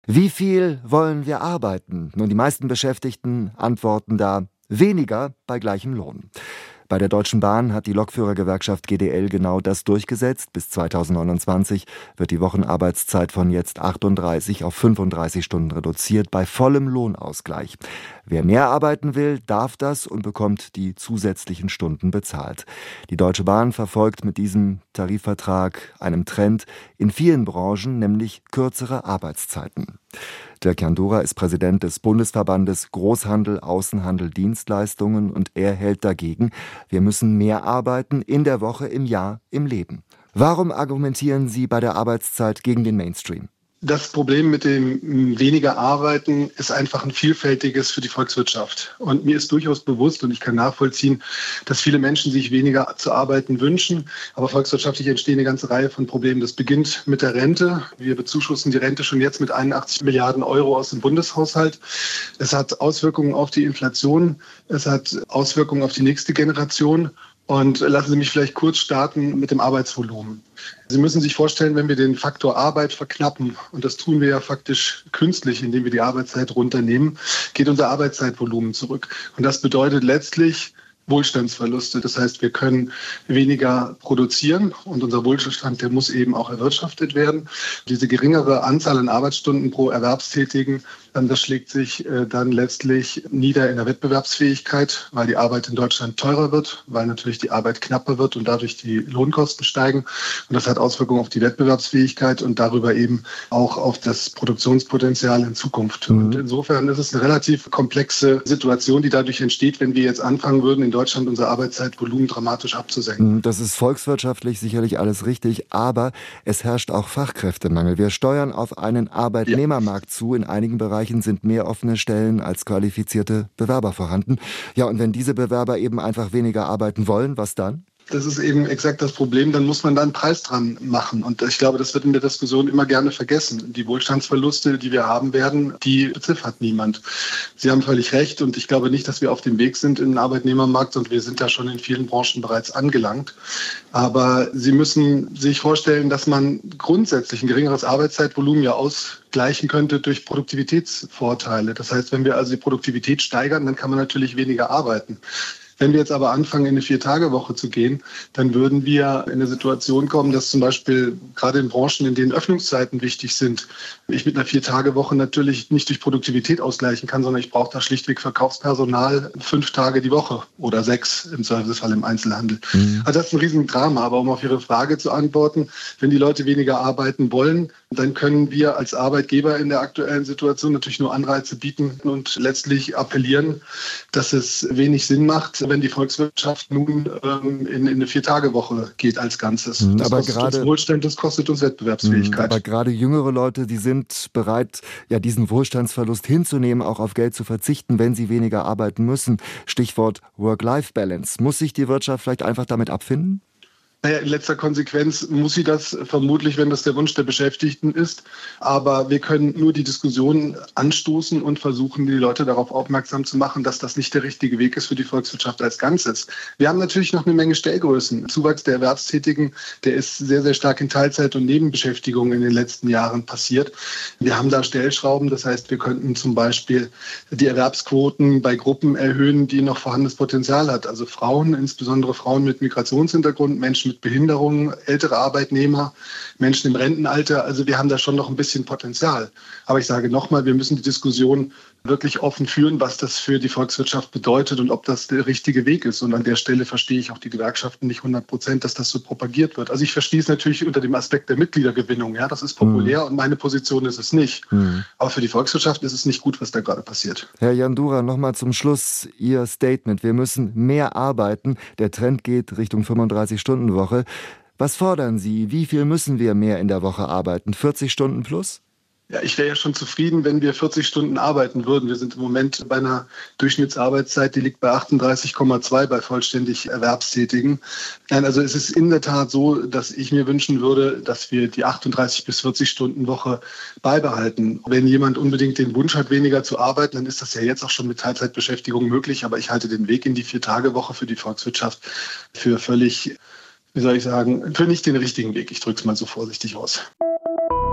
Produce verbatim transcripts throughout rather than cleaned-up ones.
Wie viel wollen wir arbeiten? Nun, die meisten Beschäftigten antworten da: weniger bei gleichem Lohn. Bei der Deutschen Bahn hat die Lokführergewerkschaft G D L genau das durchgesetzt. Bis zweitausendneunundzwanzig wird die Wochenarbeitszeit von jetzt achtunddreißig auf fünfunddreißig Stunden reduziert, bei vollem Lohnausgleich. Wer mehr arbeiten will, darf das und bekommt die zusätzlichen Stunden bezahlt. Die Deutsche Bahn verfolgt mit diesem Tarifvertrag einen Trend in vielen Branchen, nämlich kürzere Arbeitszeiten. Dirk Jandura ist Präsident des Bundesverbandes Großhandel, Außenhandel, Dienstleistungen und er hält dagegen: wir müssen mehr arbeiten in der Woche, im Jahr, im Leben. Warum argumentieren Sie bei der Arbeitszeit gegen den Mainstream? Das Problem mit dem weniger Arbeiten ist einfach ein vielfältiges für die Volkswirtschaft. Und mir ist durchaus bewusst und ich kann nachvollziehen, dass viele Menschen sich weniger zu arbeiten wünschen. Aber volkswirtschaftlich entstehen eine ganze Reihe von Problemen. Das beginnt mit der Rente. Wir bezuschussen die Rente schon jetzt mit einundachtzig Milliarden Euro aus dem Bundeshaushalt. Es hat Auswirkungen auf die Inflation. Es hat Auswirkungen auf die nächste Generation. Und lassen Sie mich vielleicht kurz starten mit dem Arbeitsvolumen. Sie müssen sich vorstellen, wenn wir den Faktor Arbeit verknappen, und das tun wir ja faktisch künstlich, indem wir die Arbeitszeit runternehmen, geht unser Arbeitszeitvolumen zurück. Und das bedeutet letztlich Wohlstandsverluste. Das heißt, wir können weniger produzieren und unser Wohlstand, der muss eben auch erwirtschaftet werden. Diese geringere Anzahl an Arbeitsstunden pro Erwerbstätigen, das schlägt sich dann letztlich nieder in der Wettbewerbsfähigkeit, weil die Arbeit in Deutschland teurer wird, weil natürlich die Arbeit knapper wird und dadurch die Lohnkosten steigen. Und das hat Auswirkungen auf die Wettbewerbsfähigkeit und darüber eben auch auf das Produktionspotenzial in Zukunft. Mhm. Und insofern ist es eine relativ komplexe Situation, die dadurch entsteht, wenn wir jetzt anfangen würden, in Deutschland unser Arbeitszeitvolumen dramatisch abzusenken. Das ist volkswirtschaftlich sicherlich alles richtig, aber es herrscht auch Fachkräftemangel. Wir steuern auf einen Arbeitnehmermarkt ja. zu. In einigen Bereichen sind mehr offene Stellen als qualifizierte Bewerber vorhanden. Ja, und wenn diese Bewerber eben einfach weniger arbeiten wollen, was dann? Das ist eben exakt das Problem, dann muss man da einen Preis dran machen. Und ich glaube, das wird in der Diskussion immer gerne vergessen. Die Wohlstandsverluste, die wir haben werden, die beziffert niemand. Sie haben völlig recht und ich glaube nicht, dass wir auf dem Weg sind in den Arbeitnehmermarkt und wir sind da schon in vielen Branchen bereits angelangt. Aber Sie müssen sich vorstellen, dass man grundsätzlich ein geringeres Arbeitszeitvolumen ja ausgleichen könnte durch Produktivitätsvorteile. Das heißt, wenn wir also die Produktivität steigern, dann kann man natürlich weniger arbeiten. Wenn wir jetzt aber anfangen, in eine Vier-Tage-Woche zu gehen, dann würden wir in eine Situation kommen, dass zum Beispiel gerade in Branchen, in denen Öffnungszeiten wichtig sind, ich mit einer Vier-Tage-Woche natürlich nicht durch Produktivität ausgleichen kann, sondern ich brauche da schlichtweg Verkaufspersonal fünf Tage die Woche oder sechs im Zweifelsfall im Einzelhandel. Mhm. Also das ist ein Riesendrama. Aber um auf Ihre Frage zu antworten, wenn die Leute weniger arbeiten wollen, dann können wir als Arbeitgeber in der aktuellen Situation natürlich nur Anreize bieten und letztlich appellieren, dass es wenig Sinn macht, wenn die Volkswirtschaft nun ähm, in, in eine Vier-Tage-Woche geht als Ganzes. Das aber kostet gerade, uns Wohlstand, das kostet uns Wettbewerbsfähigkeit. Aber gerade jüngere Leute, die sind bereit, ja, diesen Wohlstandsverlust hinzunehmen, auch auf Geld zu verzichten, wenn sie weniger arbeiten müssen. Stichwort Work-Life-Balance. Muss sich die Wirtschaft vielleicht einfach damit abfinden? Naja, in letzter Konsequenz muss sie das vermutlich, wenn das der Wunsch der Beschäftigten ist. Aber wir können nur die Diskussion anstoßen und versuchen, die Leute darauf aufmerksam zu machen, dass das nicht der richtige Weg ist für die Volkswirtschaft als Ganzes. Wir haben natürlich noch eine Menge Stellgrößen. Zuwachs der Erwerbstätigen, der ist sehr, sehr stark in Teilzeit und Nebenbeschäftigung in den letzten Jahren passiert. Wir haben da Stellschrauben. Das heißt, wir könnten zum Beispiel die Erwerbsquoten bei Gruppen erhöhen, die noch vorhandenes Potenzial hat. Also Frauen, insbesondere Frauen mit Migrationshintergrund, Menschen mit Behinderungen, ältere Arbeitnehmer, Menschen im Rentenalter. Also wir haben da schon noch ein bisschen Potenzial. Aber ich sage nochmal, wir müssen die Diskussion wirklich offen führen, was das für die Volkswirtschaft bedeutet und ob das der richtige Weg ist. Und an der Stelle verstehe ich auch die Gewerkschaften nicht hundert Prozent, dass das so propagiert wird. Also ich verstehe es natürlich unter dem Aspekt der Mitgliedergewinnung. Ja, das ist populär mhm. und meine Position ist es nicht. Mhm. Aber für die Volkswirtschaft ist es nicht gut, was da gerade passiert. Herr Jandura, nochmal zum Schluss Ihr Statement. Wir müssen mehr arbeiten. Der Trend geht Richtung fünfunddreißig-Stunden-Woche. Was fordern Sie? Wie viel müssen wir mehr in der Woche arbeiten? vierzig Stunden plus? Ja, ich wäre ja schon zufrieden, wenn wir vierzig Stunden arbeiten würden. Wir sind im Moment bei einer Durchschnittsarbeitszeit, die liegt bei achtunddreißig Komma zwei bei vollständig Erwerbstätigen. Nein, also es ist in der Tat so, dass ich mir wünschen würde, dass wir die achtunddreißig bis vierzig Stunden Woche beibehalten. Wenn jemand unbedingt den Wunsch hat, weniger zu arbeiten, dann ist das ja jetzt auch schon mit Teilzeitbeschäftigung möglich. Aber ich halte den Weg in die Vier-Tage-Woche für die Volkswirtschaft für völlig, wie soll ich sagen, für nicht den richtigen Weg. Ich drücke es mal so vorsichtig aus.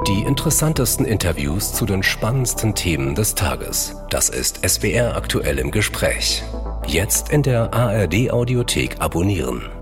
Die interessantesten Interviews zu den spannendsten Themen des Tages. Das ist S W R aktuell im Gespräch. Jetzt in der A R D Audiothek abonnieren.